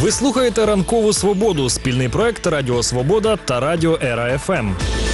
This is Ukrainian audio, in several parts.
Ви слухаєте «Ранкову свободу» – спільний проект Радіо Свобода та Радіо Ера ФМ.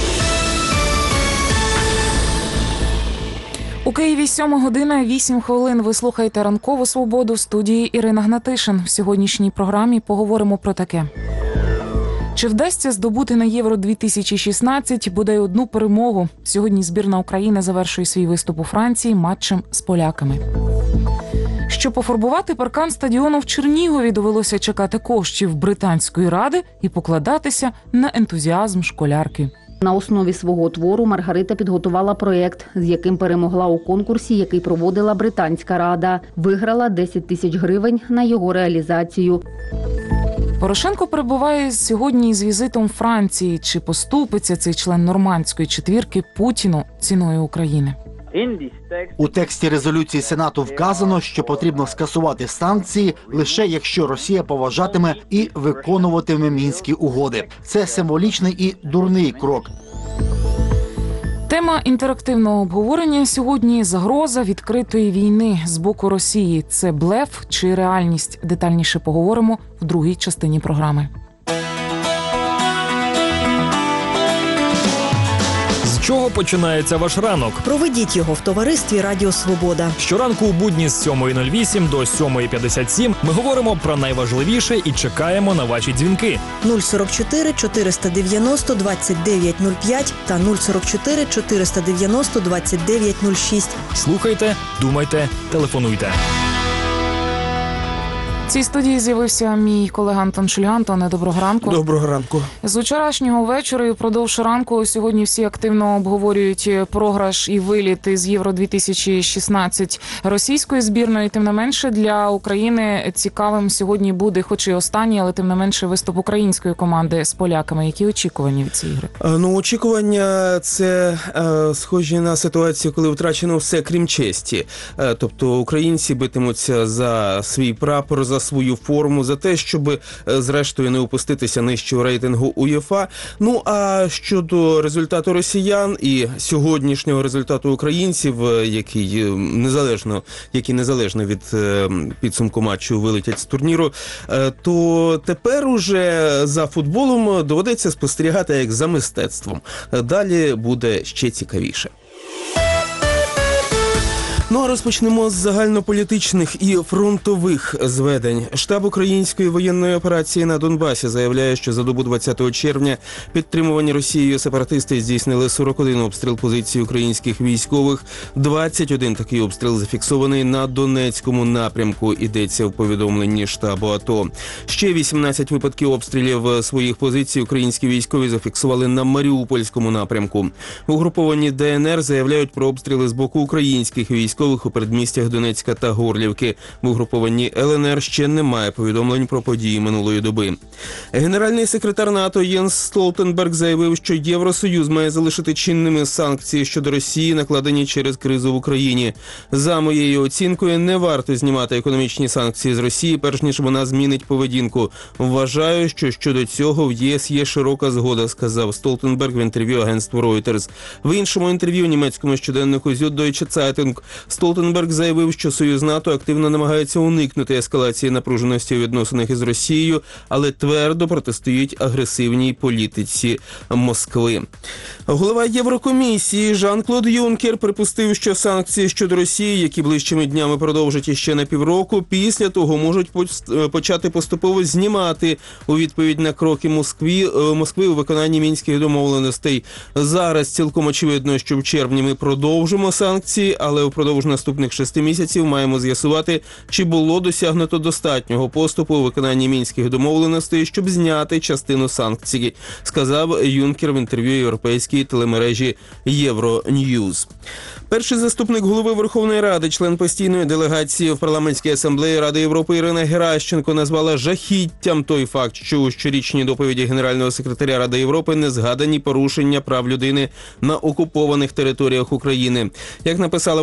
У Києві 7:08. Ви слухаєте «Ранкову свободу» в студії Ірина Гнатишин. В сьогоднішній програмі поговоримо про таке. Чи вдасться здобути на Євро-2016 бодай одну перемогу? Сьогодні збірна України завершує свій виступ у Франції матчем з поляками. Щоб пофарбувати паркан стадіону в Чернігові, довелося чекати коштів Британської ради і покладатися на ентузіазм школярки. На основі свого твору Маргарита підготувала проєкт, з яким перемогла у конкурсі, який проводила Британська рада. Виграла 10 тисяч гривень на його реалізацію. Порошенко перебуває сьогодні з візитом в Франції. Чи поступиться цей член нормандської четвірки Путіну ціною України? У тексті резолюції Сенату вказано, що потрібно скасувати санкції лише якщо Росія поважатиме і виконуватиме Мінські угоди. Це символічний і дурний крок. Тема інтерактивного обговорення сьогодні – загроза відкритої війни з боку Росії. Це блеф чи реальність? Детальніше поговоримо в другій частині програми. З чого починається ваш ранок? Проведіть його в товаристві Радіо Свобода. Щоранку у будні з 7:08 до 7:57 ми говоримо про найважливіше і чекаємо на ваші дзвінки. 044 490 2905 та 044 490 2906. Слухайте, думайте, телефонуйте. В цій студії з'явився мій колега Антон Шульга. Антоне, доброго ранку. Доброго ранку. З вчорашнього вечора і впродовж ранку сьогодні всі активно обговорюють програш і виліт із Євро-2016 російської збірної. Тим не менше, для України цікавим сьогодні буде, хоч і останній, але тим не менше виступ української команди з поляками. Які очікування від цієї гри? Очікування – це схожі на ситуацію, коли втрачено все, крім честі. Тобто українці битимуться за свій прапор, за свою форму, за те, щоб зрештою не опуститися нижчого рейтингу УЄФА. Ну, а щодо результату росіян і сьогоднішнього результату українців, які незалежно від підсумку матчу вилетять з турніру, то тепер уже за футболом доведеться спостерігати як за мистецтвом. Далі буде ще цікавіше. Ну а розпочнемо з загальнополітичних і фронтових зведень. Штаб української воєнної операції на Донбасі заявляє, що за добу 20 червня підтримувані Росією сепаратисти здійснили 41 обстріл позицій українських військових. 21 такий обстріл зафіксований на Донецькому напрямку, йдеться в повідомленні штабу АТО. Ще 18 випадків обстрілів своїх позицій українські військові зафіксували на Маріупольському напрямку. Угруповані ДНР заявляють про обстріли з боку українських військових у передмістях Донецька та Горлівки. В угрупованні ЛНР ще немає повідомлень про події минулої доби. Генеральний секретар НАТО Єнс Столтенберг заявив, що Євросоюз має залишити чинними санкції щодо Росії, накладені через кризу в Україні. За моєю оцінкою, не варто знімати економічні санкції з Росії, перш ніж вона змінить поведінку. Вважаю, що щодо цього в ЄС є широка згода, сказав Столтенберг в інтерв'ю агентству Reuters. В іншому інтерв'ю німецькому щоденнику Süddeutsche Zeitung Столтенберг заявив, що Союз НАТО активно намагається уникнути ескалації напруженості у відносинах із Росією, але твердо протистоїть агресивній політиці Москви. Голова Єврокомісії Жан-Клод Юнкер припустив, що санкції щодо Росії, які ближчими днями продовжать іще на півроку, після того можуть почати поступово знімати у відповідь на кроки Москви у виконанні мінських домовленостей. Зараз цілком очевидно, що в червні ми продовжимо санкції, але впродовж наступних 6 місяців маємо з'ясувати, чи було досягнуто достатнього поступу у виконанні мінських домовленостей, щоб зняти частину санкцій, сказав Юнкер в інтерв'ю європейській телемережі Євроньюз. Перший заступник голови Верховної Ради, член постійної делегації в парламентській асамблеї Ради Європи Ірина Геращенко назвала жахіттям той факт, що у щорічній доповіді Генерального секретаря Ради Європи не згадані порушення прав людини на окупованих територіях України. Як написала вона у Фейсбуці,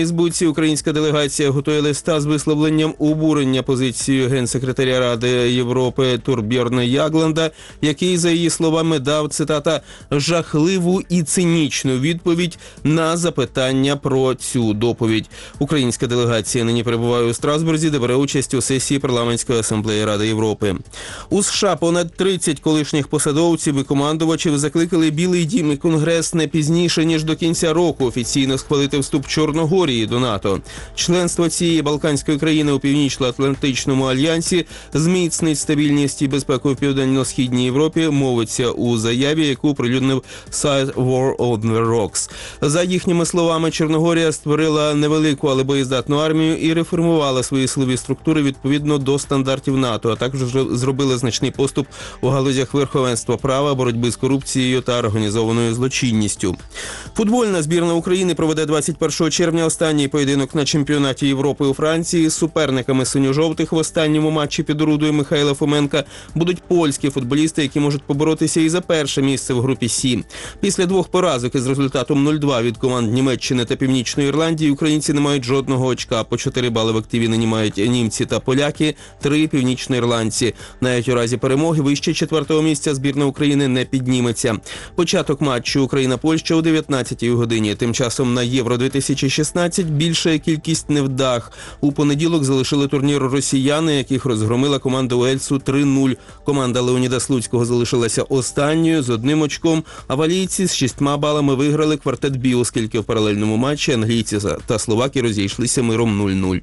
Фейсбуці українська делегація готує листа з висловленням обурення позицією генсекретаря Ради Європи Турбьорна Ягланда, який, за її словами, дав, цитата, «жахливу і цинічну відповідь на запитання про цю доповідь». Українська делегація нині перебуває у Страсбурзі, де бере участь у сесії парламентської асамблеї Ради Європи. У США понад 30 колишніх посадовців і командувачів закликали Білий дім і Конгрес не пізніше, ніж до кінця року офіційно схвалити вступ Чорногорії до НАТО. Членство цієї балканської країни у Північно-Атлантичному альянсі зміцнить стабільність і безпеку в Південно-Східній Європі, мовиться у заяві, яку оприлюднив сайт War on the Rocks. За їхніми словами, Чорногорія створила невелику, але боєздатну армію і реформувала свої силові структури відповідно до стандартів НАТО, а також зробила значний поступ у галузях верховенства права, боротьби з корупцією та організованою злочинністю. Футбольна збірна України проведе 21 червня останній поєдинок на чемпіонаті Європи у Франції. З суперниками синьо-жовтих в останньому матчі під орудою Михайла Фоменка будуть польські футболісти, які можуть поборотися і за перше місце в групі Сі. Після двох поразок із результатом 0-2 від команд Німеччини та Північної Ірландії українці не мають жодного очка. По 4 бали в активі нині мають німці та поляки, 3 північноірландці. Навіть у разі перемоги вище 4-го місця збірна України не підніметься. Початок матчу Україна-Польща о 19-й годині. Тим часом на Євро-2016 більша кількість невдах. У понеділок залишили турнір росіяни, яких розгромила команда Уельсу 3-0. Команда Леоніда Слуцького залишилася останньою з 1 очком, а валійці з 6 балами виграли квартет Бі, оскільки в паралельному матчі англійці та словаки розійшлися миром 0-0.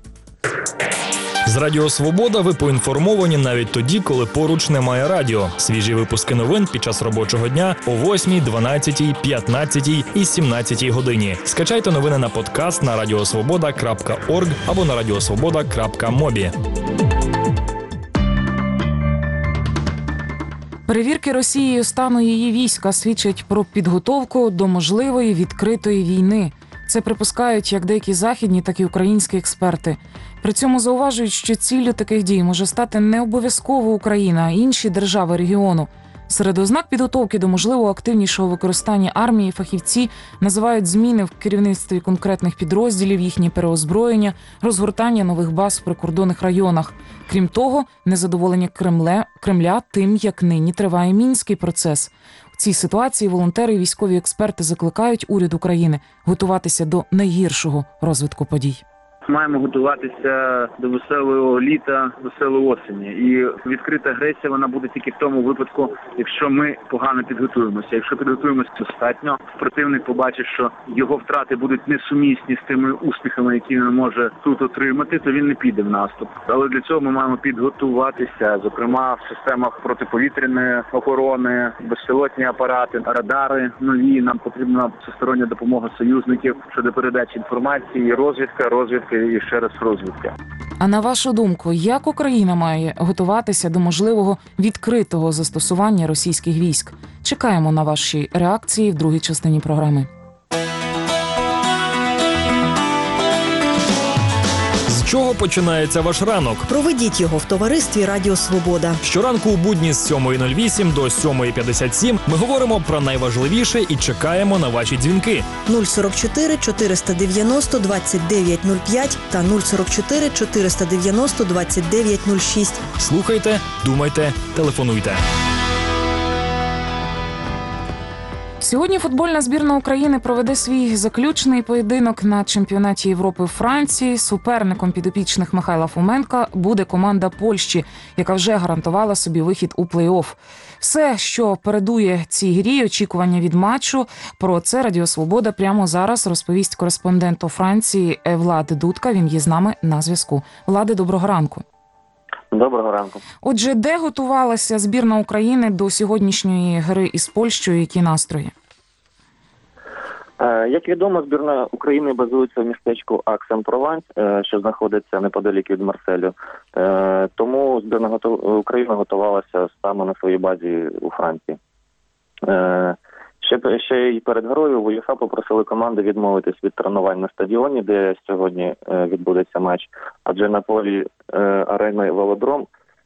З Радіо Свобода ви поінформовані навіть тоді, коли поруч немає радіо. Свіжі випуски новин під час робочого дня о 8, 12, 15 і 17 годині. Скачайте новини на подкаст на radiosvoboda.org або на radiosvoboda.mobi. Перевірки Росією стану її війська свідчать про підготовку до можливої відкритої війни. Це припускають як деякі західні, так і українські експерти. При цьому зауважують, що ціллю таких дій може стати не обов'язково Україна, а інші держави регіону. Серед ознак підготовки до можливого активнішого використання армії фахівці називають зміни в керівництві конкретних підрозділів, їхнє переозброєння, розгортання нових баз в прикордонних районах. Крім того, незадоволення Кремля тим, як нині триває мінський процес. В цій ситуації волонтери і військові експерти закликають уряд України готуватися до найгіршого розвитку подій. Маємо готуватися до веселого літа, веселої осені. І відкрита агресія, вона буде тільки в тому випадку, якщо ми погано підготуємося. Якщо підготуємося достатньо, противник побачить, що його втрати будуть несумісні з тими успіхами, які він може тут отримати, то він не піде в наступ. Але для цього ми маємо підготуватися, зокрема в системах протиповітряної охорони, безпілотні апарати, радари нові. Нам потрібна всестороння допомога союзників щодо передачі інформації, розвідка і ще раз розвідка. А на вашу думку, як Україна має готуватися до можливого відкритого застосування російських військ? Чекаємо на ваші реакції в другій частині програми. З чого починається ваш ранок? Проведіть його в товаристві Радіо Свобода. Щоранку у будні з 7:08 до 7:57 ми говоримо про найважливіше і чекаємо на ваші дзвінки. 044 490 2905 та 044 490 2906. Слухайте, думайте, телефонуйте. Сьогодні футбольна збірна України проведе свій заключний поєдинок на чемпіонаті Європи у Франції. Суперником підопічних Михайла Фоменка буде команда Польщі, яка вже гарантувала собі вихід у плей-офф. Все, що передує цій грі, очікування від матчу. Про це Радіо Свобода прямо зараз розповість кореспондент у Франції Влад Дудка. Він є з нами на зв'язку. Владе, доброго ранку. Доброго ранку. Отже, де готувалася збірна України до сьогоднішньої гри із Польщею? Які настрої? Як відомо, збірна України базується в містечку Акс-en-Прованс, що знаходиться неподалік від Марселю. Тому збірна України готувалася саме на своїй базі у Франції. Ще й перед грою в УЄФА попросили команди відмовитись від тренувань на стадіоні, де сьогодні відбудеться матч, адже на полі арени «Велодром»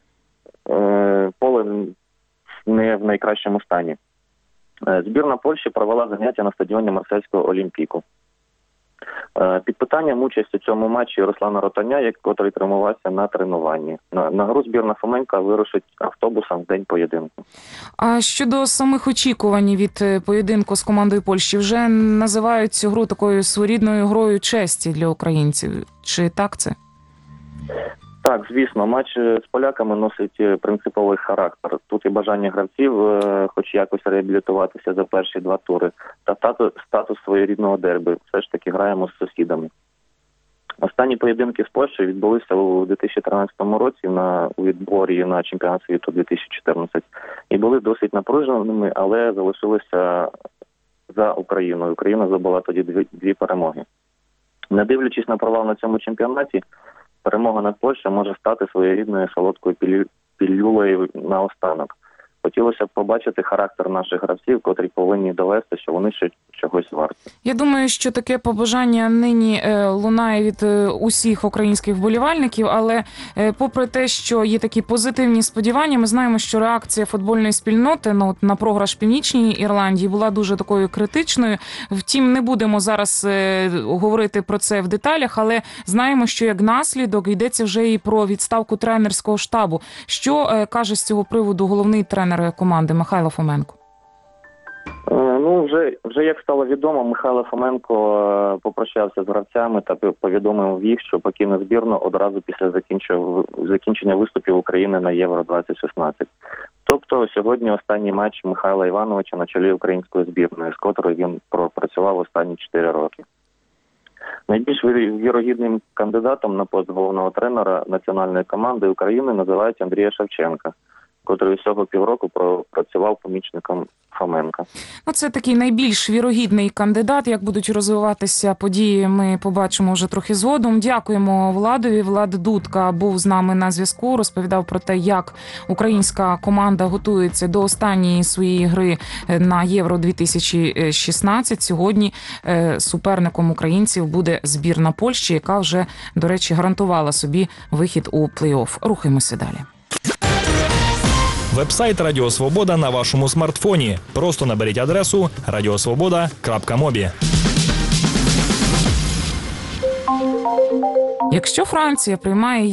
поле не в найкращому стані. Збірна Польщі провела заняття на стадіоні Марсельського Олімпіку. Під питанням участь у цьому матчі Руслана Ротаня, котрий тренувався на тренуванні. На гру збірна Фоменка вирушить автобусом в день поєдинку. А щодо самих очікувань від поєдинку з командою Польщі, вже називають цю гру такою своєрідною грою честі для українців. Чи так це? Так, звісно, матч з поляками носить принциповий характер. Тут і бажання гравців хоч якось реабілітуватися за перші 2 тури, та статус своєрідного дерби. Все ж таки граємо з сусідами. Останні поєдинки з Польщею відбулися у 2013 році у відборі на чемпіонат світу 2014 і були досить напруженими, але залишилися за Україною. Україна здобула тоді 2 перемоги. Не дивлячись на провал на цьому чемпіонаті, перемога над Польщею може стати своєрідною солодкою пілюлею наостанок. Хотілося б побачити характер наших гравців, котрі повинні довести, що вони ще чогось варті. Я думаю, що таке побажання нині лунає від усіх українських вболівальників, але попри те, що є такі позитивні сподівання, ми знаємо, що реакція футбольної спільноти на програш Північній Ірландії була дуже такою критичною. Втім, не будемо зараз говорити про це в деталях, але знаємо, що як наслідок йдеться вже і про відставку тренерського штабу. Що каже з цього приводу головний тренер команди Михайло Фоменко? Вже як стало відомо, Михайло Фоменко попрощався з гравцями та повідомив їх, що покине збірну одразу після закінчення виступів України на Євро-2016. Тобто сьогодні останній матч Михайла Івановича на чолі української збірної, з котрою він пропрацював останні 4 роки. Найбільш вірогідним кандидатом на пост головного тренера національної команди України називають Андрія Шевченка, котрий всього півроку працював помічником Фоменка. Це такий найбільш вірогідний кандидат. Як будуть розвиватися події, ми побачимо вже трохи згодом. Дякуємо Владові. Влад Дудка був з нами на зв'язку, розповідав про те, як українська команда готується до останньої своєї гри на Євро-2016. Сьогодні суперником українців буде збірна Польщі, яка вже, до речі, гарантувала собі вихід у плей-офф. Рухаємося далі. Вебсайт Радіо Свобода на вашому смартфоні. Просто наберіть адресу radiosvoboda.mobi. Якщо Франція приймає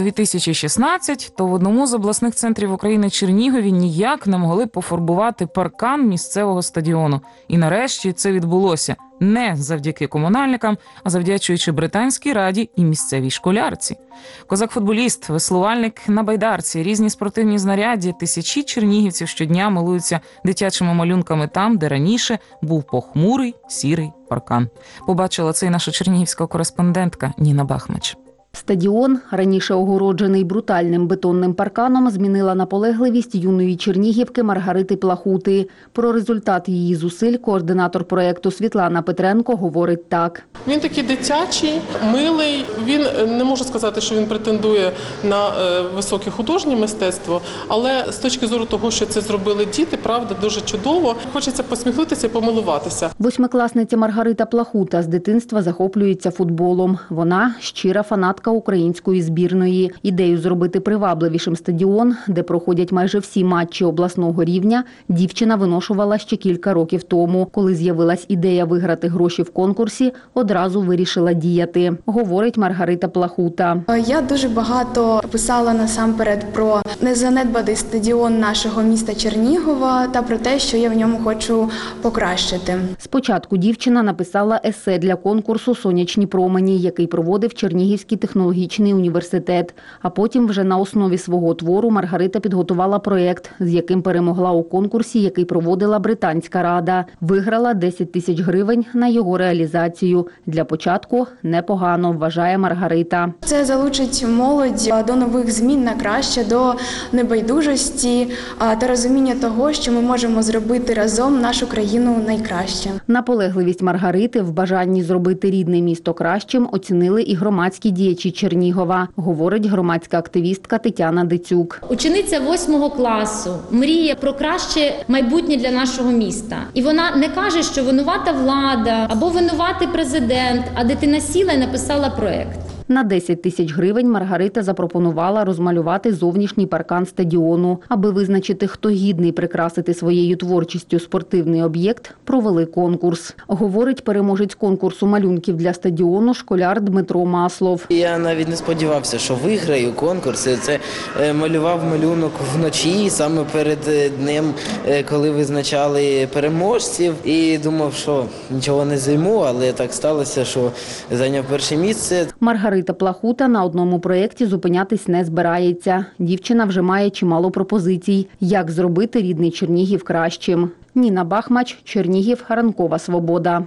Євро-2016, то в одному з обласних центрів України Чернігові ніяк не могли пофарбувати паркан місцевого стадіону. І нарешті це відбулося не завдяки комунальникам, а завдячуючи Британській раді і місцевій школярці. Козак-футболіст, веслувальник на байдарці, різні спортивні знаряддя, тисячі чернігівців щодня милуються дитячими малюнками там, де раніше був похмурий сірий паркан. Побачила це і наша чернігівська кореспондентка Ніна Бахмач. Стадіон, раніше огороджений брутальним бетонним парканом, змінила наполегливість юної чернігівки Маргарити Плахути. Про результат її зусиль координатор проєкту Світлана Петренко говорить так. Він такий дитячий, милий. Він, не можу сказати, що він претендує на високе художнє мистецтво, але з точки зору того, що це зробили діти, правда, дуже чудово. Хочеться посміхнутися і помилуватися. 8-класниця Маргарита Плахута з дитинства захоплюється футболом. Вона – щира фанатка української збірної. Ідею зробити привабливішим стадіон, де проходять майже всі матчі обласного рівня, дівчина виношувала ще кілька років тому. Коли з'явилась ідея виграти гроші в конкурсі, одразу вирішила діяти, говорить Маргарита Плахута. Я дуже багато писала насамперед про незанедбаний стадіон нашого міста Чернігова та про те, що я в ньому хочу покращити. Спочатку дівчина написала есе для конкурсу «Сонячні промені», який проводив Чернігівський технологічний університет. А потім вже на основі свого твору Маргарита підготувала проєкт, з яким перемогла у конкурсі, який проводила Британська рада. Виграла 10 тисяч гривень на його реалізацію. Для початку непогано, вважає Маргарита. Це залучить молодь до нових змін на краще, до небайдужості та розуміння того, що ми можемо зробити разом нашу країну найкраще. Наполегливість Маргарити в бажанні зробити рідне місто кращим оцінили і громадські діячі Чернігова, говорить громадська активістка Тетяна Дицюк. Учениця 8 класу мріє про краще майбутнє для нашого міста. І вона не каже, що винувата влада або винуватий президент, а дитина сіла і написала проєкт. На 10 тисяч гривень Маргарита запропонувала розмалювати зовнішній паркан стадіону. Аби визначити, хто гідний прикрасити своєю творчістю спортивний об'єкт, провели конкурс. Говорить переможець конкурсу малюнків для стадіону школяр Дмитро Маслов. Я навіть не сподівався, що виграю конкурс. Це малював малюнок вночі, саме перед днем, коли визначали переможців. І думав, що нічого не займу, але так сталося, що зайняв перше місце. Маргарита Плахута на одному проєкті зупинятись не збирається. Дівчина вже має чимало пропозицій, як зробити рідний Чернігів кращим. Ніна Бахмач, Чернігів, ранкова свобода.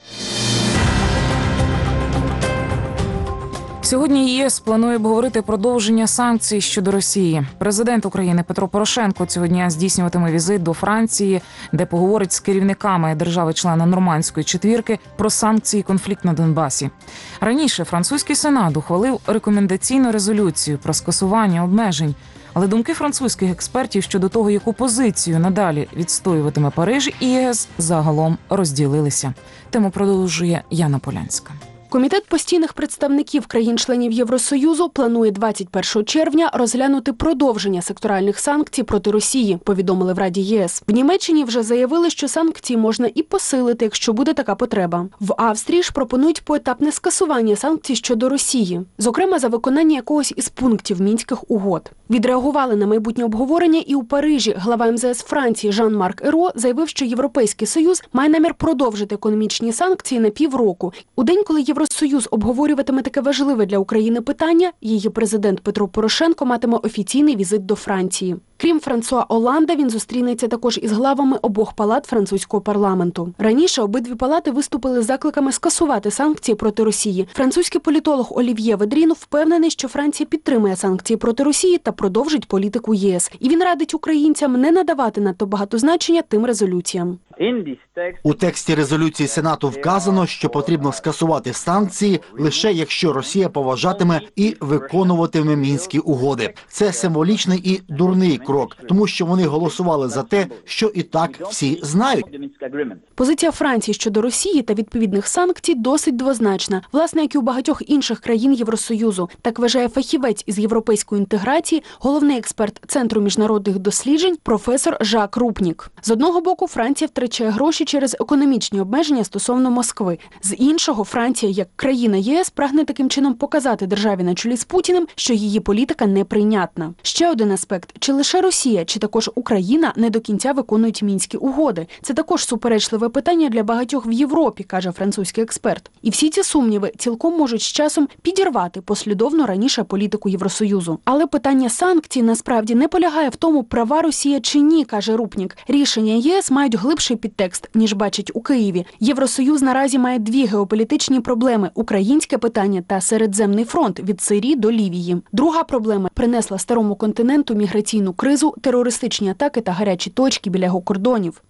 Сьогодні ЄС планує обговорити продовження санкцій щодо Росії. Президент України Петро Порошенко цього дня здійснюватиме візит до Франції, де поговорить з керівниками держави-члена Нормандської четвірки про санкції і конфлікт на Донбасі. Раніше французький Сенат ухвалив рекомендаційну резолюцію про скасування обмежень. Але думки французьких експертів щодо того, яку позицію надалі відстоюватиме Париж і ЄС, загалом розділилися. Тему продовжує Яна Полянська. Комітет постійних представників країн-членів Євросоюзу планує 21 червня розглянути продовження секторальних санкцій проти Росії, повідомили в Раді ЄС. В Німеччині вже заявили, що санкції можна і посилити, якщо буде така потреба. В Австрії ж пропонують поетапне скасування санкцій щодо Росії, зокрема за виконання якогось із пунктів Мінських угод. Відреагували на майбутнє обговорення і у Парижі. Глава МЗС Франції Жан-Марк Еро заявив, що Європейський Союз має намір продовжити економічні санкції на півроку. У день, коли Євросоюз обговорюватиме таке важливе для України питання, її президент Петро Порошенко матиме офіційний візит до Франції. Крім Франсуа Олланда, він зустрінеться також із главами обох палат французького парламенту. Раніше обидві палати виступили з закликами скасувати санкції проти Росії. Французький політолог Олів'є Ведрін впевнений, що Франція підтримує санкції проти Росії та продовжить політику ЄС. І він радить українцям не надавати надто багато значення тим резолюціям. У тексті резолюції Сенату вказано, що потрібно скасувати санкції лише якщо Росія поважатиме і виконуватиме Мінські угоди. Це символічний і дурний крок, тому що вони голосували за те, що і так всі знають. Позиція Франції щодо Росії та відповідних санкцій досить двозначна, власне, як і у багатьох інших країн Євросоюзу. Так вважає фахівець із європейської інтеграції, головний експерт Центру міжнародних досліджень професор Жак Рупнік. З одного боку, Франція втрачає гроші через економічні обмеження стосовно Москви. З іншого, Франція, як країна ЄС, прагне таким чином показати державі на чолі з Путіним, що її політика неприйнятна. Ще один аспект – чи лише Росія, чи також Україна не до кінця виконують Мінські угоди. Це також суперечливе питання для багатьох в Європі, каже французький експерт. І всі ці сумніви цілком можуть з часом підірвати послідовно раніше політику Євросоюзу. Але питання санкцій насправді не полягає в тому, права Росія чи ні, каже Рупнік. Рішення ЄС мають глибший підтекст, ніж бачить у Києві. Євросоюз наразі має дві геополітичні проблеми – українське питання та Середземний фронт від Сирії до Лівії. Друга проблема принесла старому континенту міграційну кризу, терористичні атаки та гарячі точки біля його кордонів.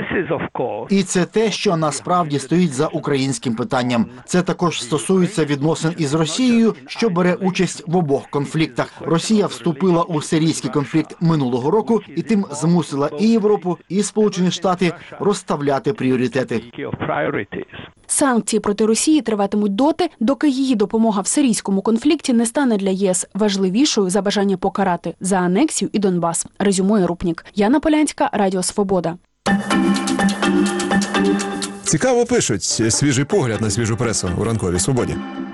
І це те, що насправді стоїть за українським питанням. Це також стосується відносин із Росією, що бере участь в обох конфліктах. Росія вступила у сирійський конфлікт минулого року і тим змусила і Європу, і Сполучені Штати розставляти пріоритети. Санкції проти Росії триватимуть доти, доки її допомога в сирійському конфлікті не стане для єС важливішою за бажання покарати за анексію і Донбас, резюмує Рупнік. Яна Полянська, Радіо Свобода. Цікаво пишуть. Свіжий погляд на свіжу пресу у ранковій свободі.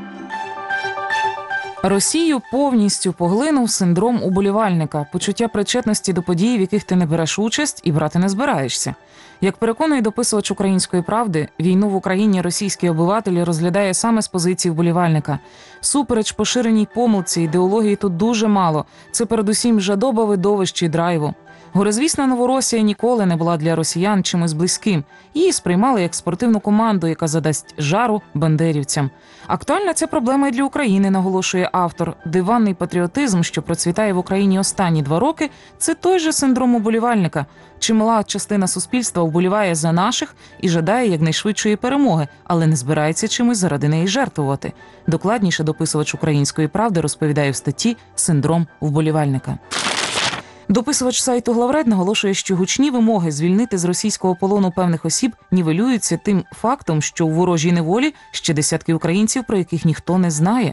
Росію повністю поглинув синдром уболівальника, почуття причетності до подій, в яких ти не береш участь і брати не збираєшся. Як переконує дописувач «Української правди», війну в Україні російський обиватель розглядає саме з позиції вболівальника. Супереч поширеній помилці, ідеології тут дуже мало. Це передусім жадоба видовищ і драйву. Горизвісна Новоросія ніколи не була для росіян чимось близьким. Її сприймали як спортивну команду, яка задасть жару бандерівцям. Актуальна ця проблема і для України, наголошує автор. Диванний патріотизм, що процвітає в Україні останні 2 роки, це той же синдром уболівальника. Чимала частина суспільства вболіває за наших і жадає якнайшвидшої перемоги, але не збирається чимось заради неї жертвувати. Докладніше дописувач «Української правди» розповідає в статті «Синдром вболівальника». Дописувач сайту «Главред» наголошує, що гучні вимоги звільнити з російського полону певних осіб нівелюються тим фактом, що у ворожій неволі ще десятки українців, про яких ніхто не знає.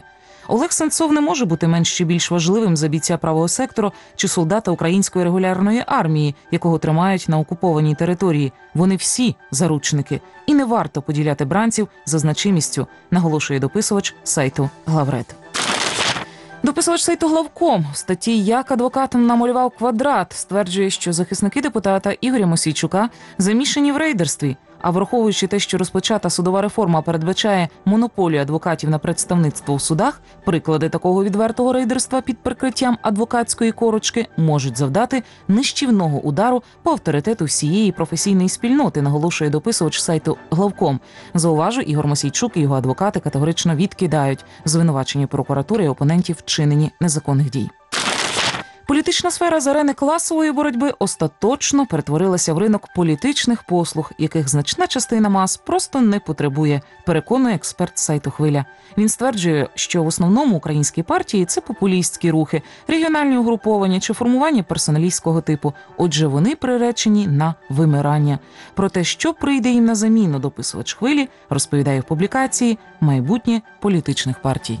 Олег Сенцов не може бути менш чи більш важливим за бійця правого сектору чи солдата української регулярної армії, якого тримають на окупованій території. Вони всі заручники. І не варто поділяти бранців за значимістю, наголошує дописувач сайту «Главред». Дописувач сайту «Главком» в статті «Як адвокат намалював квадрат» стверджує, що захисники депутата Ігоря Мосійчука замішані в рейдерстві. А враховуючи те, що розпочата судова реформа передбачає монополію адвокатів на представництво у судах, приклади такого відвертого рейдерства під прикриттям адвокатської корочки можуть завдати нищівного удару по авторитету всієї професійної спільноти, наголошує дописувач сайту «Главком». Зауважу, Ігор Мосійчук і його адвокати категорично відкидають звинувачення прокуратури і опонентів вчиненні незаконних дій. Політична сфера з арени класової боротьби остаточно перетворилася в ринок політичних послуг, яких значна частина мас просто не потребує, переконує експерт сайту «Хвиля». Він стверджує, що в основному українські партії – це популістські рухи, регіональні угруповання чи формування персоналістського типу. Отже, вони приречені на вимирання. Про те, що прийде їм на заміну, дописувач «Хвилі» розповідає в публікації «Майбутнє політичних партій».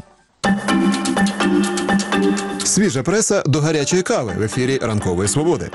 Свіжа преса до гарячої кави в ефірі «Ранкової свободи».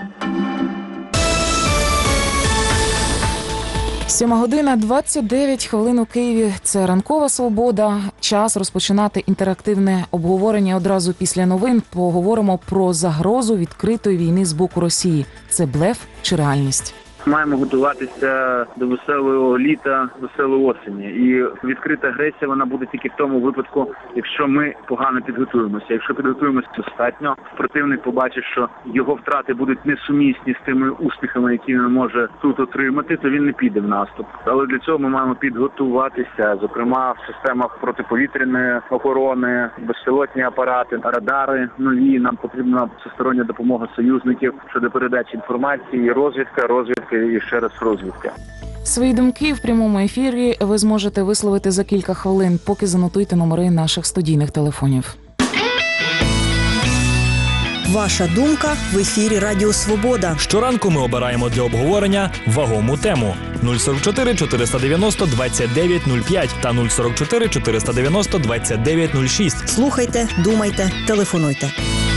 7:29 у Києві. Це «Ранкова свобода». Час розпочинати інтерактивне обговорення одразу після новин. Поговоримо про загрозу відкритої війни з боку Росії. Це блеф чи реальність? Маємо готуватися до веселого літа, веселої осені. І відкрита агресія, вона буде тільки в тому випадку, якщо ми погано підготуємося. Якщо підготуємося достатньо, противник побачить, що його втрати будуть несумісні з тими успіхами, які він може тут отримати, то він не піде в наступ. Але для цього ми маємо підготуватися, зокрема в системах протиповітряної охорони, безпілотні апарати, радари нові. Нам потрібна всестороння допомога союзників щодо передачі інформації, розвідка і ще раз розвідка. Свої думки в прямому ефірі ви зможете висловити за кілька хвилин, поки занотуйте номери наших студійних телефонів. Ваша думка в ефірі Радіо Свобода. Щоранку ми обираємо для обговорення вагому тему. 044 490 2905 та 044 490 2906. Слухайте, думайте, телефонуйте.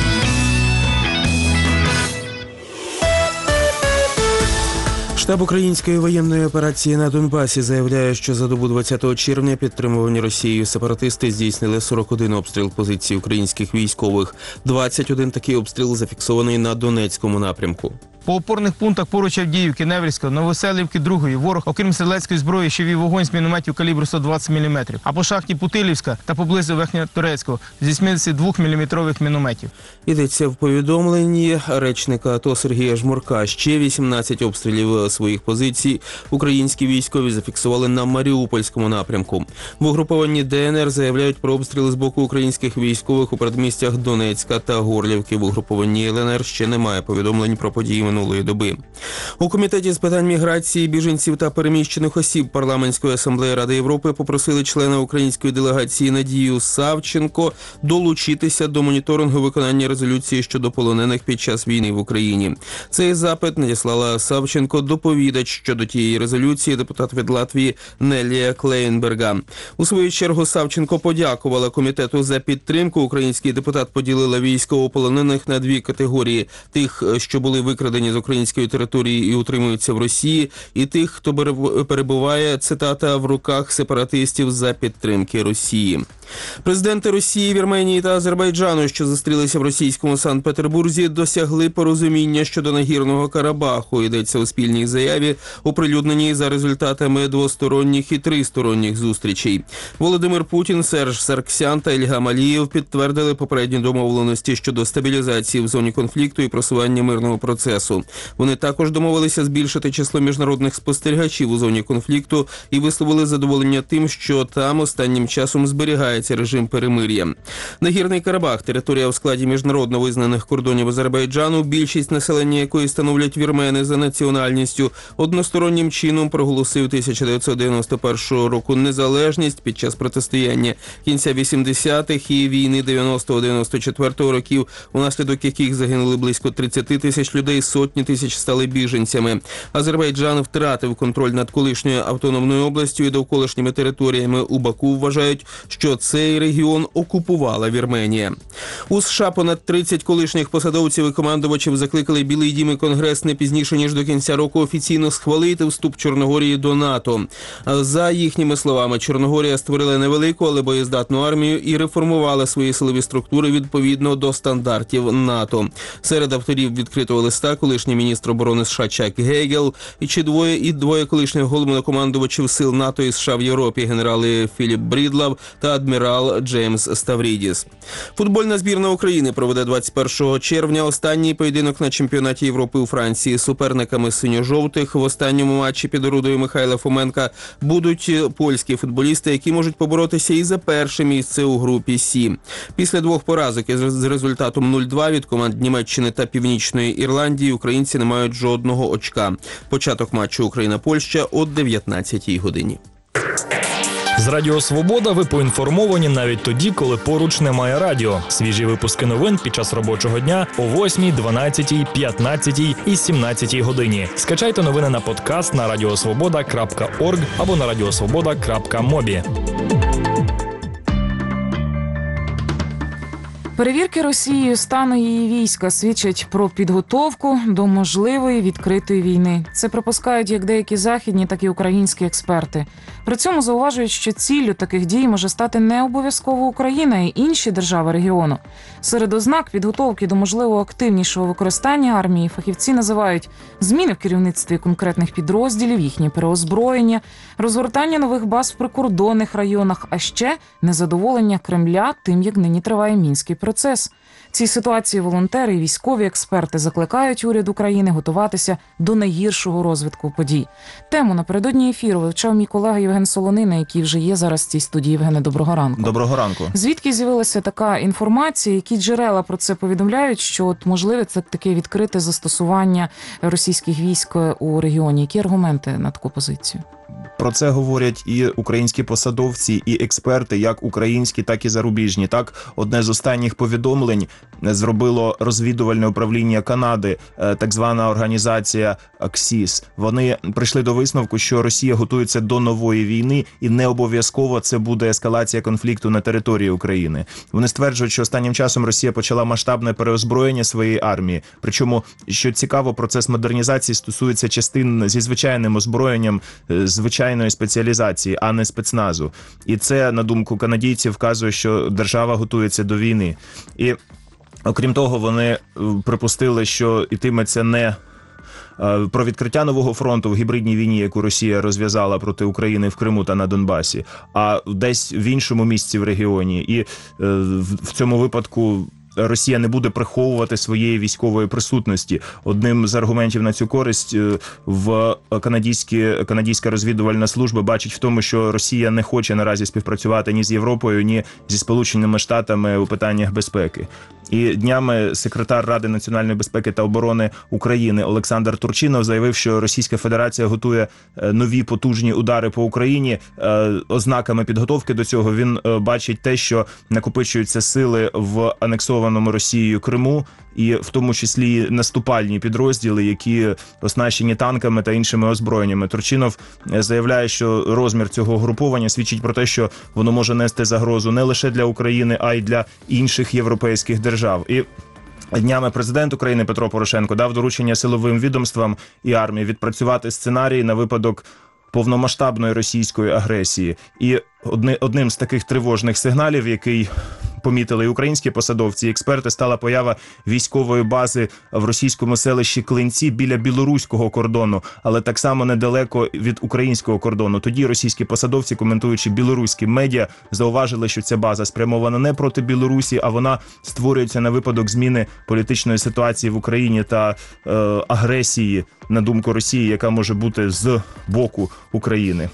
Штаб української воєнної операції на Донбасі заявляє, що за добу 20 червня підтримувані Росією сепаратисти здійснили 41 обстріл позицій українських військових. 21 такий обстріл зафіксований на Донецькому напрямку. По опорних пунктах поруч Авдіївки, Невельського, Новоселівки, 2-ї ворог, окрім стрілецької зброї, ще вів вогонь з мінометів калібру 120 мм. А по шахті Путилівська та поблизу Верхньоторецького зі 72-мм мінометів. Йдеться в повідомленні речника АТО Сергія Жмурка. Ще 18 обстрілів своїх позицій українські військові зафіксували на Маріупольському напрямку. В угрупованні ДНР заявляють про обстріли з боку українських військових у передмістях Донецька та Горлівки. В угрупованні ЛНР ще немає повідомлень про події минулої доби. У Комітеті з питань міграції, біженців та переміщених осіб Парламентської асамблеї Ради Європи попросили члена української делегації Надію Савченко долучитися до моніторингу виконання резолюції щодо полонених під час війни в Україні. Цей запит надіслала Савченко доповідач щодо тієї резолюції, депутат від Латвії Нелія Клейнберга. У свою чергу Савченко подякувала комітету за підтримку. Український депутат поділила військовополонених на дві категорії: тих, що були викрадені з української території і утримуються в Росії, і тих, хто перебуває, цитата, в руках сепаратистів за підтримки Росії. Президенти Росії, Вірменії та Азербайджану, що зустрілися в російському Санкт-Петербурзі, досягли порозуміння щодо Нагірного Карабаху. Йдеться у спільній заяві, оприлюдненій за результатами двосторонніх і тристоронніх зустрічей. Володимир Путін, Серж Сарксян та Ільгам Алієв підтвердили попередні домовленості щодо стабілізації в зоні конфлікту і просування мирного процесу. Вони також домовилися збільшити число міжнародних спостерігачів у зоні конфлікту і висловили задоволення тим, що там останнім часом зберігається режим перемир'я. Нагірний Карабах – територія в складі міжнародно визнаних кордонів Азербайджану, більшість населення якої становлять вірмени за національністю, одностороннім чином проголосив 1991 року незалежність під час протистояння кінця 80-х і війни 90-94 років, унаслідок яких загинули близько 30 тисяч людей, сотні сотні тисяч стали біженцями. Азербайджан втратив контроль над колишньою автономною областю і довколишніми територіями. У Баку вважають, що цей регіон окупувала Вірменія. У США понад 30 колишніх посадовців і командувачів закликали Білий дім і Конгрес не пізніше, ніж до кінця року офіційно схвалити вступ Чорногорії до НАТО. За їхніми словами, Чорногорія створила невелику, але боєздатну армію і реформувала свої силові структури відповідно до стандартів НАТО. Серед авторів відкритого листа колишній міністр оборони США Чак Гейгел і двоє колишніх головнокомандувачів сил НАТО і США в Європі, генерали Філіп Брідлав та адмірал Джеймс Ставрідіс. Футбольна збірна України проведе 21 червня останній поєдинок на чемпіонаті Європи у Франції. Суперниками синьо-жовтих в останньому матчі під орудою Михайла Фоменка будуть польські футболісти, які можуть поборотися і за перше місце у групі Сі. Після двох поразок з результатом 0-2 від команд Німеччини та Північної Ірландії українці не мають жодного очка. Початок матчу Україна-Польща о 19-й годині. З Радіо Свобода ви поінформовані навіть тоді, коли поруч немає радіо. Свіжі випуски новин під час робочого дня о 8, 12, 15 і 17 годині. Скачайте новини на подкаст на radiosvoboda.org або на radiosvoboda.mobi. Перевірки Росією стану її війська свідчать про підготовку до можливої відкритої війни. Це припускають як деякі західні, так і українські експерти. При цьому зауважують, що ціллю таких дій може стати не обов'язково Україна і інші держави регіону. Серед ознак підготовки до можливого активнішого використання армії фахівці називають зміни в керівництві конкретних підрозділів, їхнє переозброєння, розгортання нових баз в прикордонних районах, а ще незадоволення Кремля тим, як нині триває Мінський процес. В цій ситуації волонтери і військові експерти закликають уряд України готуватися до найгіршого розвитку подій. Тему напередодні ефіру вивчав мій колега Євген Солонина, який вже є зараз в цій студії. Євгене, доброго ранку. Доброго ранку. Звідки з'явилася така інформація? Які джерела про це повідомляють, що от можливе це таке відкрите застосування російських військ у регіоні? Які аргументи на таку позицію? Про це говорять і українські посадовці, і експерти, як українські, так і зарубіжні. Так, одне з останніх повідомлень зробило розвідувальне управління Канади, так звана організація КСІС. Вони прийшли до висновку, що Росія готується до нової війни, і не обов'язково це буде ескалація конфлікту на території України. Вони стверджують, що останнім часом Росія почала масштабне переозброєння своєї армії. Причому, що цікаво, процес модернізації стосується частин зі звичайним озброєнням, звичайної спеціалізації, а не спецназу. І це, на думку канадійців, вказує, що держава готується до війни. І, окрім того, вони припустили, що йтиметься не про відкриття нового фронту в гібридній війні, яку Росія розв'язала проти України в Криму та на Донбасі, а десь в іншому місці в регіоні. І в цьому випадку Росія не буде приховувати своєї військової присутності. Одним з аргументів на цю користь в канадська розвідувальна служба бачить в тому, що Росія не хоче наразі співпрацювати ні з Європою, ні зі Сполученими Штатами у питаннях безпеки. І днями секретар Ради національної безпеки та оборони України Олександр Турчинов заявив, що Російська Федерація готує нові потужні удари по Україні. Ознаками підготовки до цього він бачить те, що накопичуються сили в анексованому Росією Криму, і в тому числі наступальні підрозділи, які оснащені танками та іншими озброєннями. Турчинов заявляє, що розмір цього угруповання свідчить про те, що воно може нести загрозу не лише для України, а й для інших європейських держав. І днями президент України Петро Порошенко дав доручення силовим відомствам і армії відпрацювати сценарій на випадок повномасштабної російської агресії. І одним з таких тривожних сигналів, який помітили і українські посадовці, і експерти, стала поява військової бази в російському селищі Клинці біля білоруського кордону, але так само недалеко від українського кордону. Тоді російські посадовці, коментуючи білоруські медіа, зауважили, що ця база спрямована не проти Білорусі, а вона створюється на випадок зміни політичної ситуації в Україні та агресії, на думку Росії, яка може бути з боку України.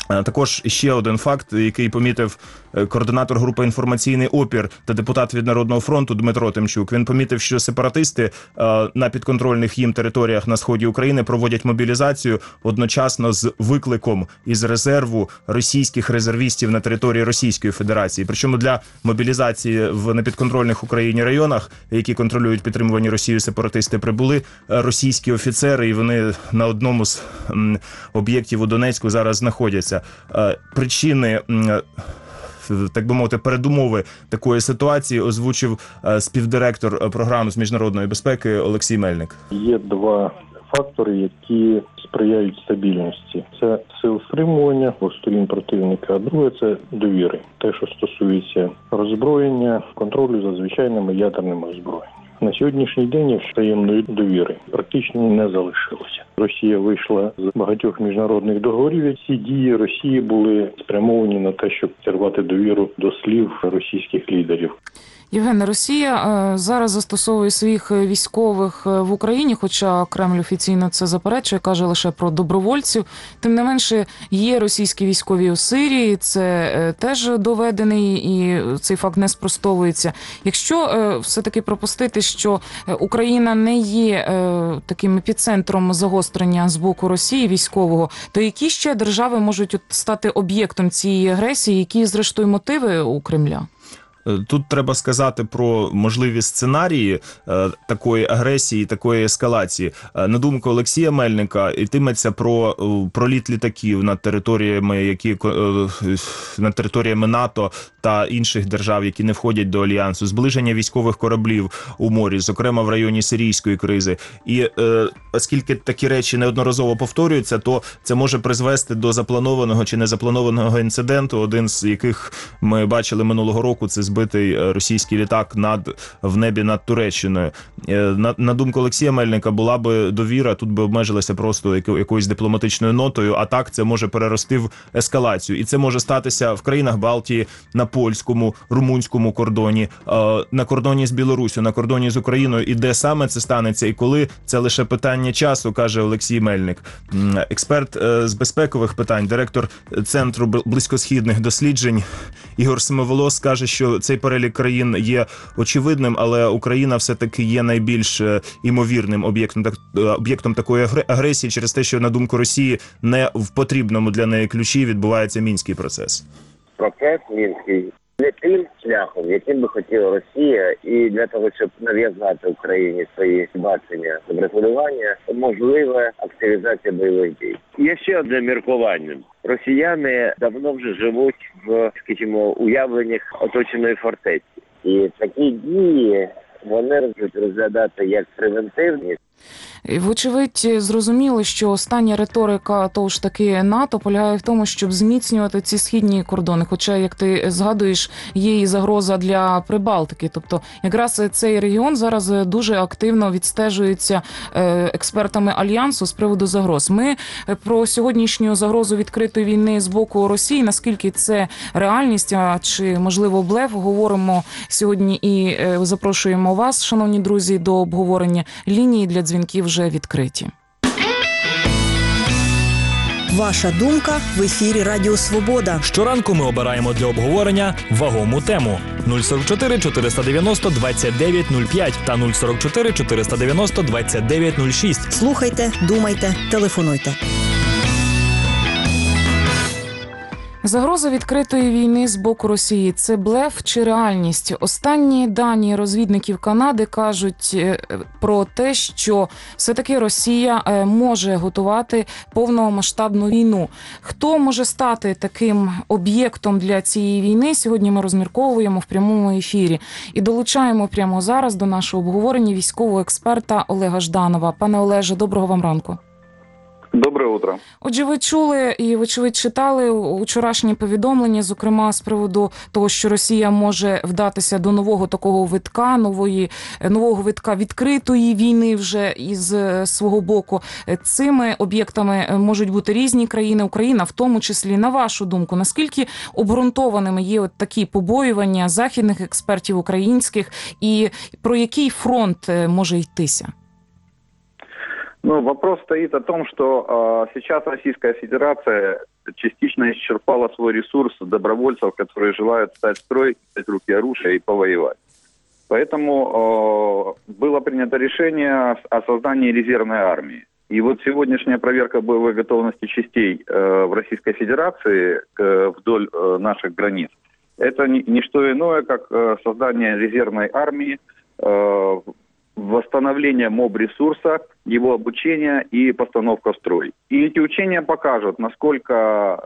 Також ще один факт, який помітив координатор групи «Інформаційний опір» та депутат від Народного фронту Дмитро Тимчук. Він помітив, що сепаратисти на підконтрольних їм територіях на сході України проводять мобілізацію одночасно з викликом із резерву російських резервістів на території Російської Федерації. Причому для мобілізації в непідконтрольних Україні районах, які контролюють підтримувані Росією сепаратисти, прибули російські офіцери, і вони на одному з об'єктів у Донецьку зараз знаходяться. Причини, так би мовити, передумови такої ситуації озвучив співдиректор програми з міжнародної безпеки Олексій Мельник. Є два фактори, які сприяють стабільності. Це сил стримування у сторін противника, а друге – це довіри. Те, що стосується роззброєння, контролю за звичайними ядерними озброєннями. На сьогоднішній день взаємної довіри практично не залишилося. Росія вийшла з багатьох міжнародних договорів. Ці дії Росії були спрямовані на те, щоб зірвати довіру до слів російських лідерів. Євген, Росія зараз застосовує своїх військових в Україні, хоча Кремль офіційно це заперечує, каже лише про добровольців. Тим не менше, є російські військові у Сирії, це теж доведений, і цей факт не спростовується. Якщо все-таки пропустити, що Україна не є таким епіцентром загострення з боку Росії військового, то які ще держави можуть стати об'єктом цієї агресії, які, зрештою, мотиви у Кремля? Тут треба сказати про можливі сценарії такої агресії, такої ескалації. На думку Олексія Мельника, йтиметься про проліт літаків над територіями НАТО та інших держав, які не входять до Альянсу, зближення військових кораблів у морі, зокрема в районі сирійської кризи. І оскільки такі речі неодноразово повторюються, то це може призвести до запланованого чи незапланованого інциденту, один з яких ми бачили минулого року, це збитий російський літак в небі над Туреччиною. На думку Олексія Мельника, була би довіра, тут би обмежилася просто якоюсь дипломатичною нотою, а так це може перерости в ескалацію. І це може статися в країнах Балтії, на польському, румунському кордоні, на кордоні з Білоруссю, на кордоні з Україною. І де саме це станеться і коли, це лише питання часу, каже Олексій Мельник. Експерт з безпекових питань, директор Центру близькосхідних досліджень Ігор Семиволос каже, що цей перелік країн є очевидним, але Україна все-таки є найбільш імовірним об'єктом такої агресії через те, що, на думку Росії, не в потрібному для неї ключі відбувається Мінський процес. Процес Мінський не тим шляхом, яким би хотіла Росія, і для того, щоб нав'язати Україні свої бачення та врегулювання, можлива активізація бойових дій. Є ще одне міркування. Росіяни давно вже живуть в, скажімо, уявленнях оточеної фортеці. І такі дії вони можуть розглядати як превентивні. Вочевидь, зрозуміло, що остання риторика того ж таки НАТО полягає в тому, щоб зміцнювати ці східні кордони. Хоча, як ти згадуєш, є і загроза для Прибалтики. Тобто, якраз цей регіон зараз дуже активно відстежується експертами Альянсу з приводу загроз. Ми про сьогоднішню загрозу відкритої війни з боку Росії, наскільки це реальність, а чи, можливо, блеф, говоримо сьогодні і запрошуємо вас, шановні друзі, до обговорення. Лінії для дзвінків вже відкриті. Ваша думка в ефірі Радіо Свобода. Щоранку ми обираємо для обговорення вагому тему. 044 490 2905 та 044 490 2906. Слухайте, думайте, телефонуйте. Загроза відкритої війни з боку Росії – це блеф чи реальність? Останні дані розвідників Канади кажуть про те, що все-таки Росія може готувати повномасштабну війну. Хто може стати таким об'єктом для цієї війни? Сьогодні ми розмірковуємо в прямому ефірі. І долучаємо прямо зараз до нашого обговорення військового експерта Олега Жданова. Пане Олеже, доброго вам ранку. Доброе утро. Отже, ви чули і, вочевидь, читали вчорашні повідомлення, зокрема, з приводу того, що Росія може вдатися до нового такого витка, нового витка відкритої війни вже із свого боку. Цими об'єктами можуть бути різні країни, Україна в тому числі. На вашу думку, наскільки обґрунтованими є от такі побоювання західних експертів, українських, і про який фронт може йтися? Ну, вопрос стоит о том, что сейчас Российская Федерация частично исчерпала свой ресурс добровольцев, которые желают встать в строй, взять в руки оружие и повоевать. Поэтому было принято решение о создании резервной армии. И вот сегодняшняя проверка боевой готовности частей в Российской Федерации вдоль наших границ – это не что иное, как создание резервной армии, восстановление моб-ресурса, его обучение и постановка в строй. И эти учения покажут, насколько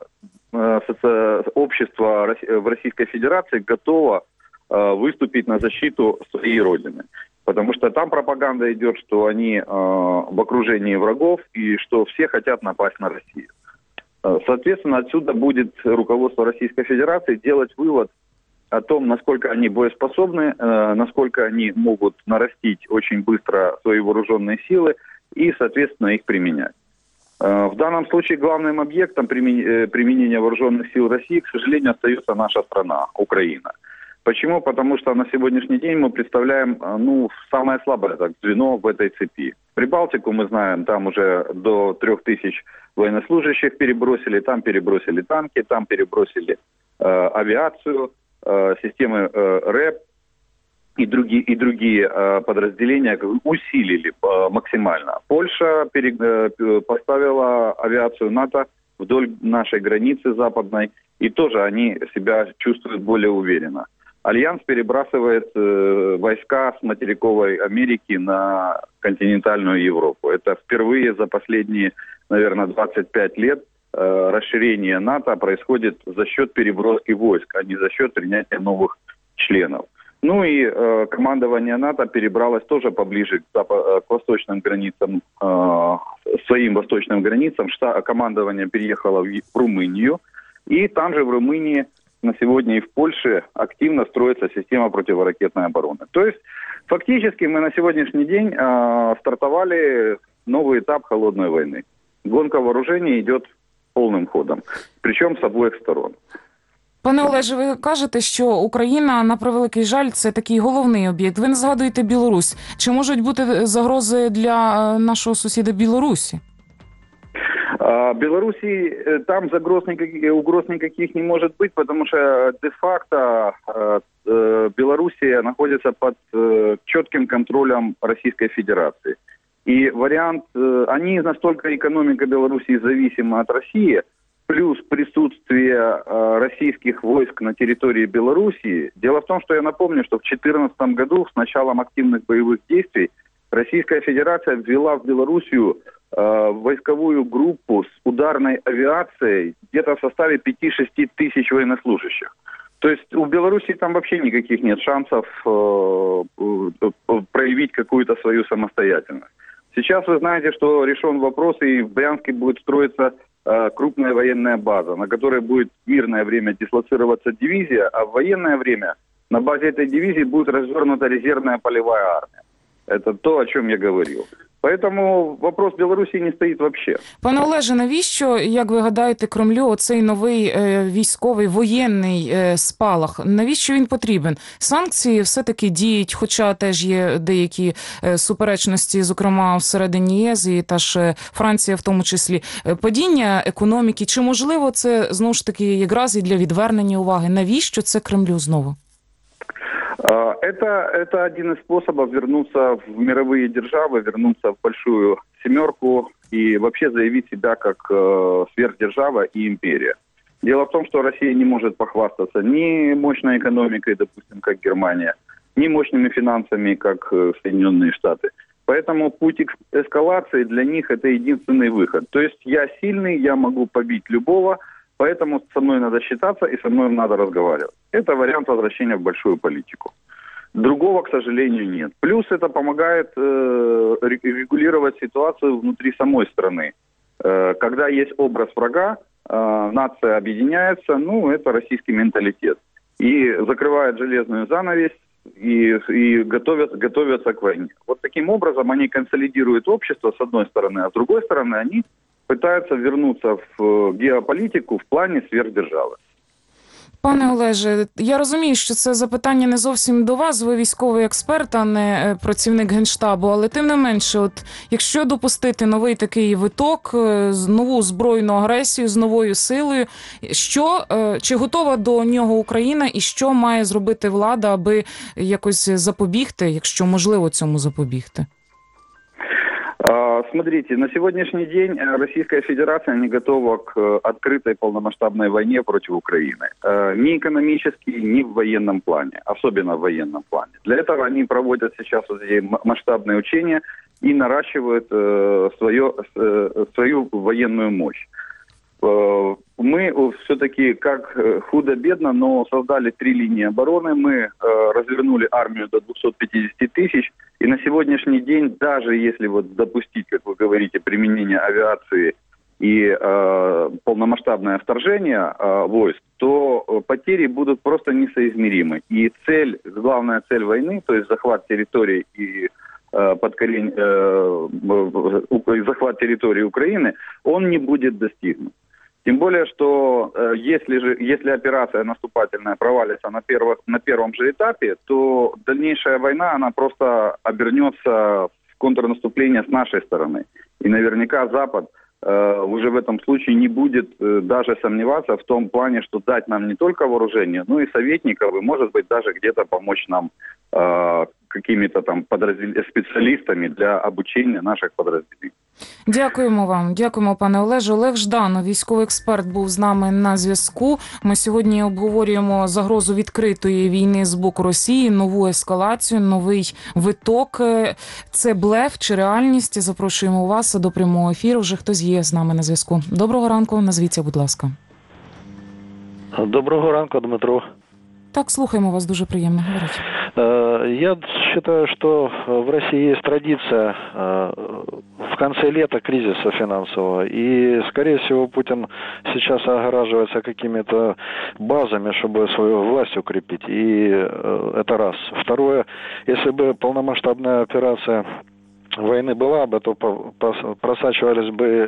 общество в Российской Федерации готово выступить на защиту своей родины. Потому что там пропаганда идет, что они в окружении врагов и что все хотят напасть на Россию. Соответственно, отсюда будет руководство Российской Федерации делать вывод о том, насколько они боеспособны, насколько они могут нарастить очень быстро свои вооруженные силы и, соответственно, их применять. В данном случае главным объектом применения вооруженных сил России, к сожалению, остается наша страна, Украина. Почему? Потому что на сегодняшний день мы представляем, самое слабое звено в этой цепи. Прибалтику мы знаем, там уже до 3000 военнослужащих перебросили, там перебросили танки, там перебросили авиацию, системы РЭП и другие подразделения усилили максимально. Польша поставила авиацию НАТО вдоль нашей границы западной, и тоже они себя чувствуют более уверенно. Альянс перебрасывает войска с материковой Америки на континентальную Европу. Это впервые за последние, наверное, 25 лет расширение НАТО происходит за счет переброски войск, а не за счет принятия новых членов. Ну и командование НАТО перебралось тоже поближе к восточным границам, своим восточным границам. Командование переехало в Румынию, и там же в Румынии на сегодня и в Польше активно строится система противоракетной обороны. То есть фактически мы на сегодняшний день стартовали новый этап холодной войны. Гонка вооружений идет повним ходом, причому з обох сторон. Пане Олеже, ви кажете, що Україна, на превеликий жаль, це такий головний об'єкт. Ви не згадуєте Білорусь. Чи можуть бути загрози для нашого сусіда Білорусі? Белоруссии там угроз никаких не может быть, потому что де-факто Белоруссия находится под четким контролем Российской Федерации. И вариант, они настолько, экономика Белоруссии зависима от России, плюс присутствие российских войск на территории Белоруссии. Дело в том, что я напомню, что в 2014 году с началом активных боевых действий Российская Федерация ввела в Белоруссию войсковую группу с ударной авиацией где-то в составе 5-6 тысяч военнослужащих. То есть у Беларуси там вообще никаких нет шансов проявить какую-то свою самостоятельность. Сейчас вы знаете, что решен вопрос, и в Брянске будет строиться крупная военная база, на которой будет в мирное время дислоцироваться дивизия, а в военное время на базе этой дивизии будет развернута резервная полевая армия. Это то, о чем я говорил. Поэтому вопрос Білорусі не стоїть вообще. Пане Олеже, навіщо, як ви гадаєте, Кремлю оцей новий військовий воєнний спалах? Навіщо він потрібен? Санкції все-таки діють, хоча теж є деякі суперечності, зокрема всередині ЄС і та ж Франція в тому числі. Падіння економіки, чи можливо це знову ж таки якраз і для відвернення уваги? Навіщо це Кремлю знову? Это один из способов вернуться в мировые державы, вернуться в большую семерку и вообще заявить себя как сверхдержава и империя. Дело в том, что Россия не может похвастаться ни мощной экономикой, допустим, как Германия, ни мощными финансами, как Соединенные Штаты. Поэтому путь эскалации для них это единственный выход. То есть я сильный, я могу побить любого, поэтому со мной надо считаться и со мной надо разговаривать. Это вариант возвращения в большую политику. Другого, к сожалению, нет. Плюс это помогает регулировать ситуацию внутри самой страны. Когда есть образ врага, нация объединяется, это российский менталитет. И закрывает железную занавесь и готовятся к войне. Вот таким образом они консолидируют общество, с одной стороны, а с другой стороны они пытаются вернуться в геополитику в плане сверхдержавы. Пане Олеже, я розумію, що це запитання не зовсім до вас, ви військовий експерт, а не працівник Генштабу, але тим не менше, от якщо допустити новий такий виток, нову збройну агресію з новою силою, чи готова до нього Україна і що має зробити влада, аби якось запобігти, якщо можливо цьому запобігти? Смотрите, на сегодняшний день Российская Федерация не готова к открытой полномасштабной войне против Украины. Ни экономически, ни в военном плане, особенно в военном плане. Для этого они проводят сейчас вот эти масштабные учения и наращивают свою военную мощь. Мы все-таки как худо-бедно, но создали 3 линии обороны. Мы развернули армию до 250 тысяч. И на сегодняшний день, даже если вот допустить, как вы говорите, применение авиации и полномасштабное вторжение войск, то потери будут просто несоизмеримы. И главная цель войны, то есть захват территорий и захват территории Украины, он не будет достигнут. Тем более, что если операция наступательная провалится на первом же этапе, то дальнейшая война, она просто обернется в контрнаступление с нашей стороны. И наверняка Запад уже в этом случае не будет даже сомневаться в том плане, что дать нам не только вооружение, но и советников, и, может быть, даже где-то помочь нам какими-то там специалистами для обучения наших подразделений. Дякуємо вам. Дякуємо, пане Олеже. Олег Жданов, військовий експерт, був з нами на зв'язку. Ми сьогодні обговорюємо загрозу відкритої війни з боку Росії, нову ескалацію, новий виток. Це блеф чи реальність? Запрошуємо вас до прямого ефіру. Вже хтось є з нами на зв'язку. Доброго ранку. Назвіться, будь ласка. Доброго ранку, Дмитро. Так, слухаємо вас, дуже приємно. Говоріть. Я считаю, что в России есть традиция в конце лета кризиса финансового. И, скорее всего, Путин сейчас огораживается какими-то базами, чтобы свою власть укрепить. И это раз. Второе, если бы полномасштабная операция войны была бы, то просачивались бы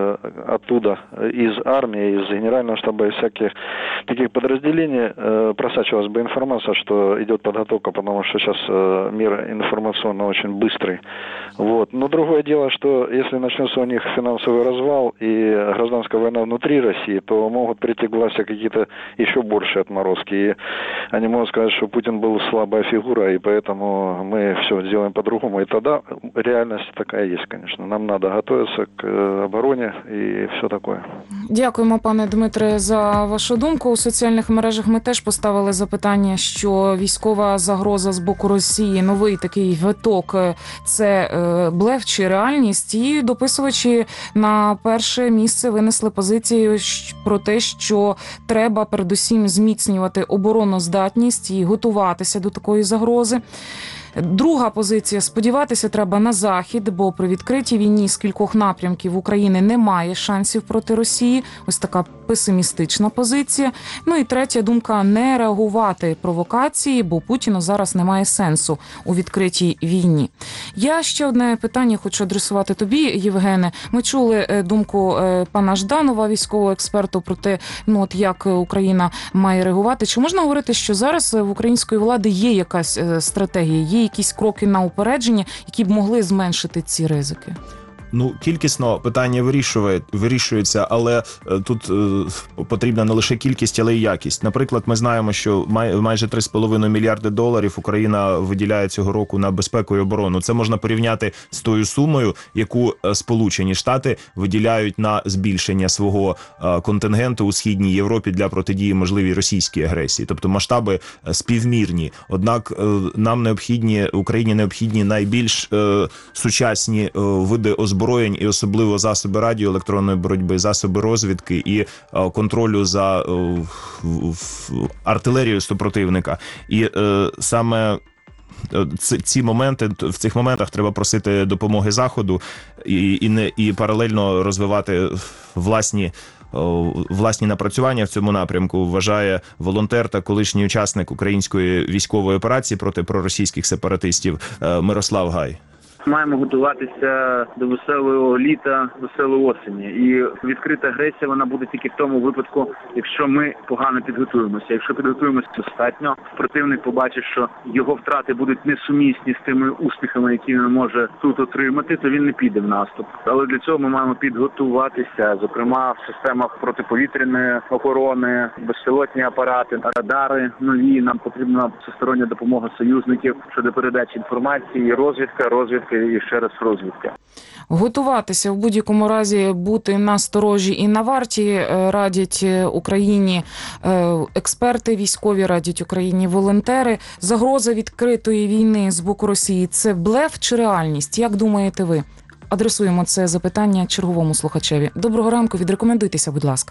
оттуда, из армии, из генерального штаба, из всяких таких подразделений, просачивалась бы информация, что идет подготовка, потому что сейчас мир информационно очень быстрый. Вот. Но другое дело, что если начнется у них финансовый развал и гражданская война внутри России, то могут прийти к власти какие-то еще большие отморозки. И они могут сказать, что Путин был слабая фигура, и поэтому мы все сделаем по-другому. И тогда реальность такая есть, конечно. Нам надо готовиться к обороне и все такое. Дякуємо, пане Дмитре, за вашу думку. У соціальних мережах ми теж поставили запитання, що військова загроза з боку Росії, новий такий виток – це блеф чи реальність. І дописувачі на перше місце винесли позицію про те, що треба передусім зміцнювати обороноздатність і готуватися до такої загрози. Друга позиція – сподіватися треба на Захід, бо при відкритій війні з кількох напрямків України немає шансів проти Росії. Ось така песимістична позиція. Ну і третя думка – не реагувати провокації, бо Путіну зараз немає сенсу у відкритій війні. Я ще одне питання хочу адресувати тобі, Євгене. Ми чули думку пана Жданова, військового експерту, про те, як Україна має реагувати. Чи можна говорити, що зараз в української влади є якась стратегія, є якісь кроки на упередження, які б могли зменшити ці ризики? Кількісно питання вирішується, але тут потрібна не лише кількість, але й якість. Наприклад, ми знаємо, що майже 3,5 мільярди доларів Україна виділяє цього року на безпеку і оборону. Це можна порівняти з тою сумою, яку Сполучені Штати виділяють на збільшення свого контингенту у Східній Європі для протидії можливій російській агресії. Тобто масштаби співмірні. Однак Україні необхідні найбільш сучасні види озброєнь і особливо засоби радіоелектронної боротьби, засоби розвідки і контролю за артилерією супротивника. І саме в цих моментах треба просити допомоги Заходу і паралельно розвивати власні напрацювання в цьому напрямку, вважає волонтер та колишній учасник української військової операції проти проросійських сепаратистів Мирослав Гай. Маємо готуватися до веселого літа, веселої осені. І відкрита агресія, вона буде тільки в тому випадку, якщо ми погано підготуємося. Якщо підготуємося достатньо, противник побачить, що його втрати будуть несумісні з тими успіхами, які він може тут отримати, то він не піде в наступ. Але для цього ми маємо підготуватися, зокрема в системах протиповітряної охорони, безпілотні апарати, радари нові. Нам потрібна всестороння допомога союзників щодо передачі інформації, розвідка і ще раз розвідка. Готуватися в будь-якому разі, бути на сторожі і на варті радять Україні експерти військові, радять Україні волонтери. Загроза відкритої війни з боку Росії – це блеф чи реальність? Як думаєте ви? Адресуємо це запитання черговому слухачеві. Доброго ранку, відрекомендуйтеся, будь ласка.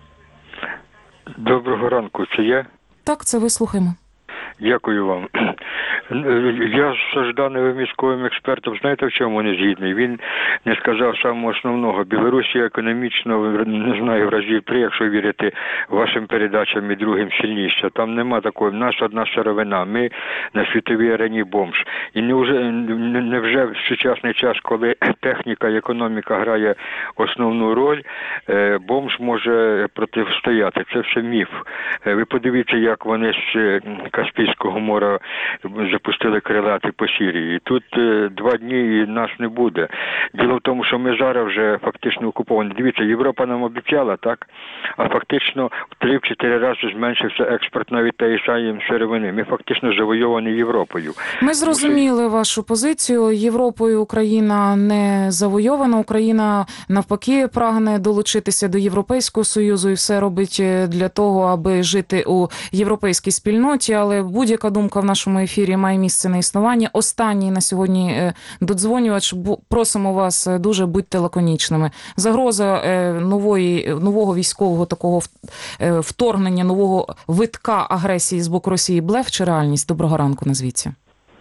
Доброго ранку, це я? Так, це ви, слухаємо. Дякую вам. Я з даним військовим експертом, знаєте, в чому не згідний? Він не сказав самого основного. Білорусія економічно, не знаю, в разів 3, якщо вірити вашим передачам і другим, сильніша. Там нема такої, в нас одна сировина, ми на світовій арені бомж. І невже в сучасний час, коли техніка і економіка грає основну роль, бомж може протистояти? Це все міф. Ви подивіться, як вони з Каспійського моря запустили крилати по Сирії. Тут 2 дні і нас не буде. Діло в тому, що ми зараз вже фактично окуповані. Дивіться, Європа нам обіцяла, так? А фактично в 3-4 рази зменшився експорт навіть тієї самої сировини. Ми фактично завойовані Європою. Ми зрозуміли вашу позицію. Європою Україна не завойована. Україна навпаки прагне долучитися до Європейського Союзу і все робить для того, аби жити у європейській спільноті. Але будь-яка думка в нашому ефірі має місце на існування. Останній на сьогодні додзвонювач. Просимо вас дуже, будьте лаконічними. Загроза нового військового такого вторгнення, нового витка агресії з боку Росії – блеф чи реальність? Доброго ранку, назвіться.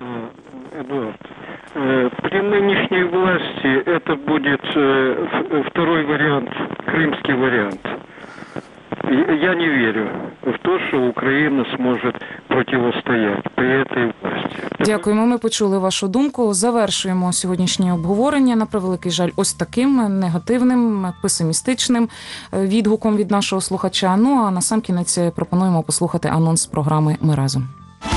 При нынешней власти это будет второй вариант, крымский вариант. Я не верю в то, що Україна зможе протистояти при цій власті. Дякуємо, ми почули вашу думку. Завершуємо сьогоднішнє обговорення, на превеликий жаль, ось таким негативним, песимістичним відгуком від нашого слухача. Ну, а насамкінець пропонуємо послухати анонс програми «Ми разом».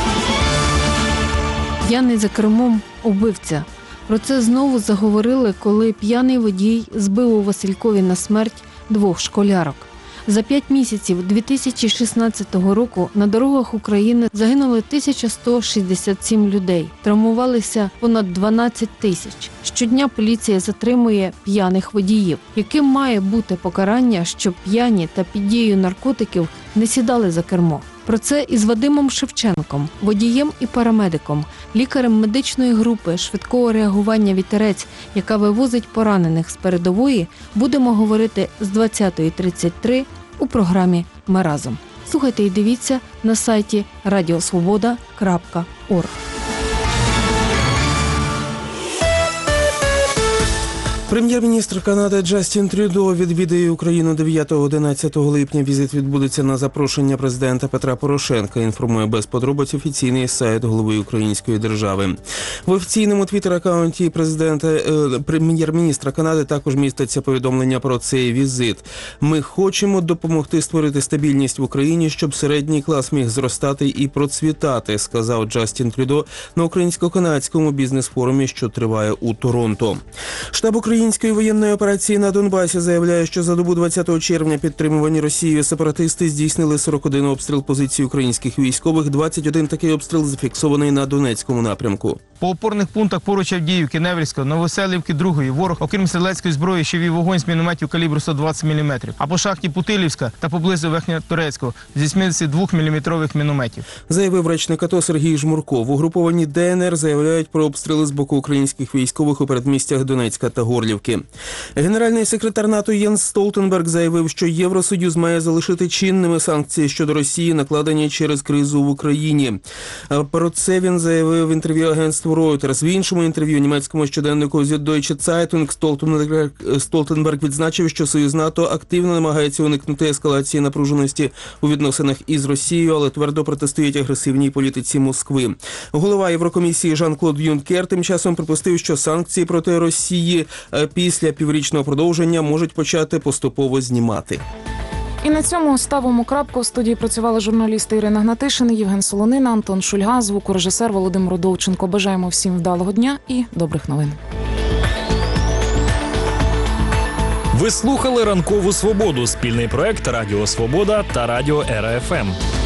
П'яний за кермом – убивця. Про це знову заговорили, коли п'яний водій збив у Василькові на смерть 2 школярок. За 5 місяців 2016 року на дорогах України загинули 1167 людей, травмувалися понад 12 тисяч. Щодня поліція затримує п'яних водіїв. Яким має бути покарання, щоб п'яні та під дією наркотиків не сідали за кермо? Про це із Вадимом Шевченком, водієм і парамедиком, лікарем медичної групи швидкого реагування «Вітерець», яка вивозить поранених з передової, будемо говорити з 20:33 у програмі «Ми разом». Слухайте і дивіться на сайті radiosvoboda.org. Прем'єр-міністр Канади Джастін Трюдо відвідає Україну 9-11 липня. Візит відбудеться на запрошення президента Петра Порошенка, інформує без подробиць офіційний сайт голови Української держави. В офіційному твіттер-акаунті прем'єр-міністра Канади також міститься повідомлення про цей візит. «Ми хочемо допомогти створити стабільність в Україні, щоб середній клас міг зростати і процвітати», сказав Джастін Трюдо на українсько-канадському бізнес-форумі, що триває у Торонто. Штаб Української воєнної операції на Донбасі заявляє, що за добу 20 червня підтримувані Росією сепаратисти здійснили 41 обстріл позицій українських військових, 21 такий обстріл зафіксований на Донецькому напрямку. По опорних пунктах поруч Авдіївки, Невельського, Новоселівки, 2-ї ворог, окрім стрілецької зброї, ще вів вогонь з мінометів калібру 120 мм. А по шахті Путилівська та поблизу Верхньоторецького зі 72-мм мінометів. Заявив речник АТО Сергій Жмурко. В угрупованні ДНР заявляють про обстріли з боку українських військових у передмістях Донецька та Горлівки. Новоселівки. Генеральний секретар НАТО Єнс Столтенберг заявив, що Євросоюз має залишити чинними санкції щодо Росії, накладені через кризу в Україні. Про це він заявив в інтерв'ю агентству Reuters. В іншому інтерв'ю німецькому щоденнику Süddeutsche Zeitung Столтенберг відзначив, що Союз НАТО активно намагається уникнути ескалації напруженості у відносинах із Росією, але твердо протистоїть агресивній політиці Москви. Голова Єврокомісії Жан-Клод Юнкер тим часом припустив, що санкції проти Росії після піврічного продовження можуть почати поступово знімати. І на цьому ставимо крапку. В студії працювали журналісти Ірина Гнатишин, Євген Солонина, Антон Шульга, звукорежисер Володимир Довченко. Бажаємо всім вдалого дня і добрих новин. Ви слухали «Ранкову свободу» – спільний проект Радіо Свобода та Радіо РФМ.